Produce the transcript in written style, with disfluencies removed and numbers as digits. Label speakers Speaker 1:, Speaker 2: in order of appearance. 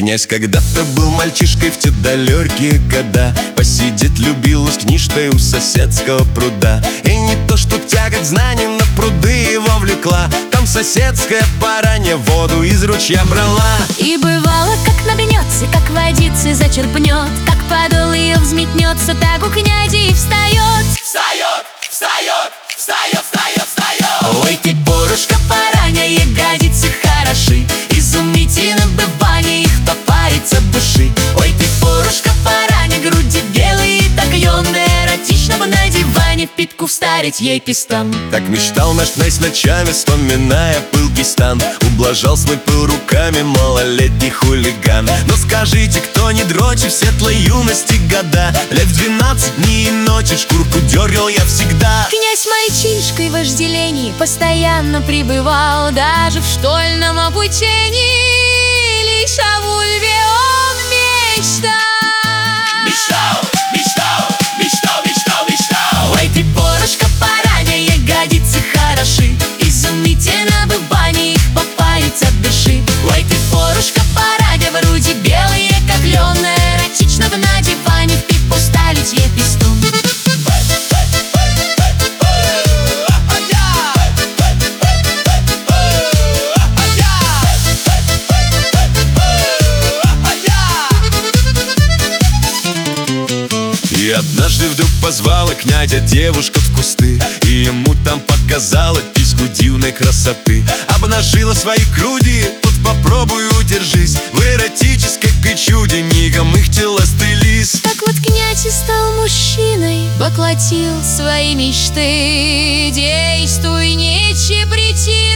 Speaker 1: Князь когда-то был мальчишкой в те далекие года. Посидеть любил с книжкой у соседского пруда. И не то, что тяга к знаниям на пруды его влекла. Там соседская баранья воду из ручья брала.
Speaker 2: И бывало, как нагнется, как водицы зачерпнет, как подол ее взметнется, так у князя и встает.
Speaker 3: Встает, встает, встает, встает, встает.
Speaker 2: Ой, ты, порушка баранья, ягодицы хороши, изумительно бывание их попарится в души. Ой, ты, порушка баранья, груди белые, так юная, эротично бы на диване питку вставить ей пистон.
Speaker 1: Так мечтал наш князь ночами, вспоминая пылкий стан. Ублажал свой пыл руками малолетний хулиган. Но скажите, кто не дрочит в светлой юности года? Лет в 12 дней и ночи шкурку дергал я всегда.
Speaker 2: Князь мальчишкой в вожделении постоянно пребывал, даже в школьном обучении лишь о вульве он мечтал.
Speaker 3: Мечтал, мечтал, мечтал, мечтал, мечтал.
Speaker 2: Ой, ты, порушка баранья, ягодицы хороши, изумительно бывание их попарится от души. Ой, ты, порушка баранья, груди белые, как лен, эротично бы на диване пипу ставить ей пистон.
Speaker 1: И однажды вдруг позвала князя девушка в кусты, и ему там показала письку дивной красоты. Обнажила свои груди, вот попробуй удержись. В эротической причуде мигом их тела стылись.
Speaker 2: Так вот князь и стал мужчиной, воплотил свои мечты. Действуй, не чепрети.